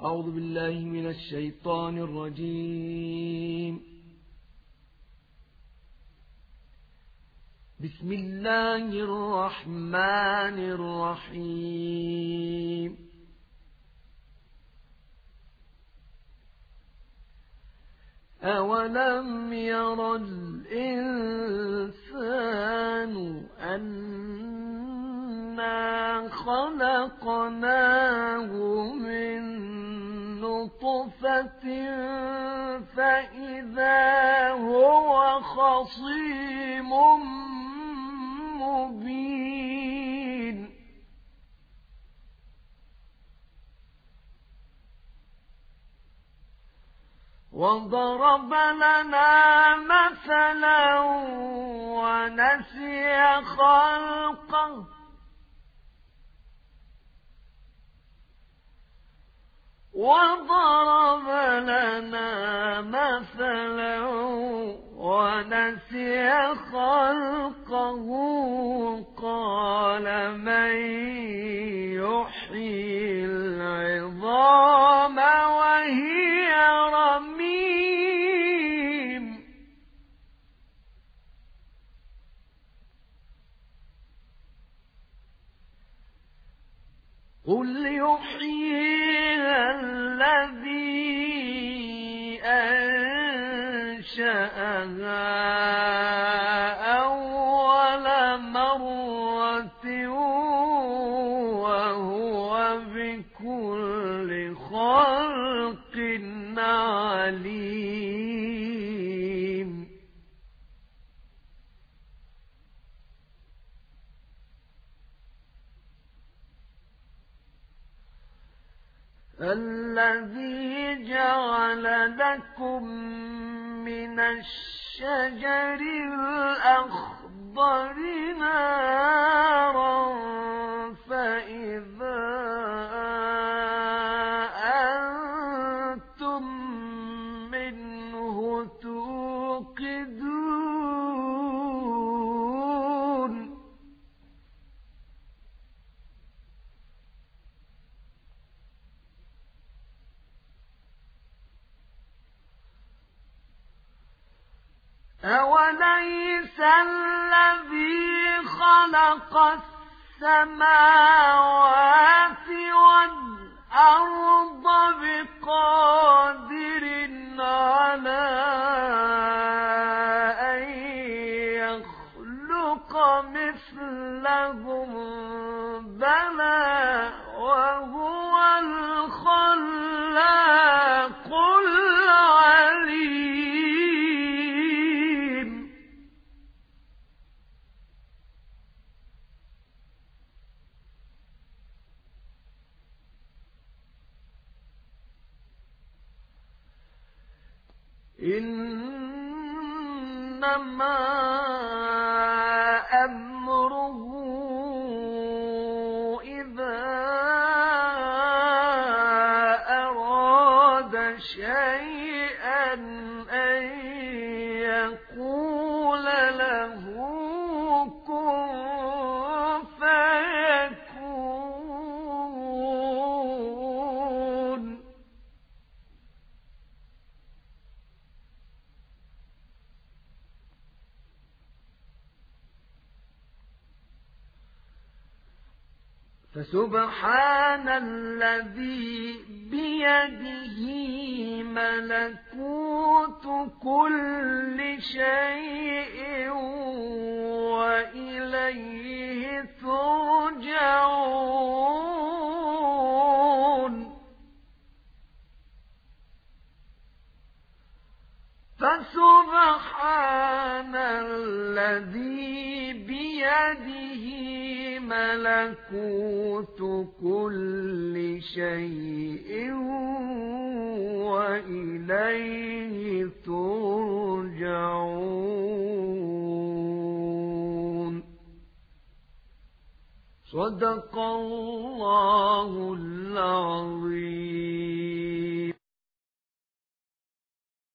أعوذ بالله من الشيطان الرجيم. بسم الله الرحمن الرحيم. أولم ير الإنسان أنا خلقناه من نطفة فإذا هو خصيم مبين وضرب لنا مثلا ونسي خلقه وضرب لنا مثلا ونسي خلقه قال من يحيي العظام وهي رميم قل يحييها الذي أنشأها أول مرة وهو بكل خلق عليم الذي جعل لكم من الشجر الأخضر نارا فإذا أنتم منه توقدون أوليس الذي خلق السماوات والأرض بقادر على أن يخلق مثلهم بلى وهو الخلاق العليم إنما أمره إذا أراد شيئا أن يقول له كن فيكون فسبحان الذي بيده ملكوت كل شيء وإليه ترجعون فسبحان الذي بيده ملكوت كل شيء وإليه ترجعون صدق الله العظيم.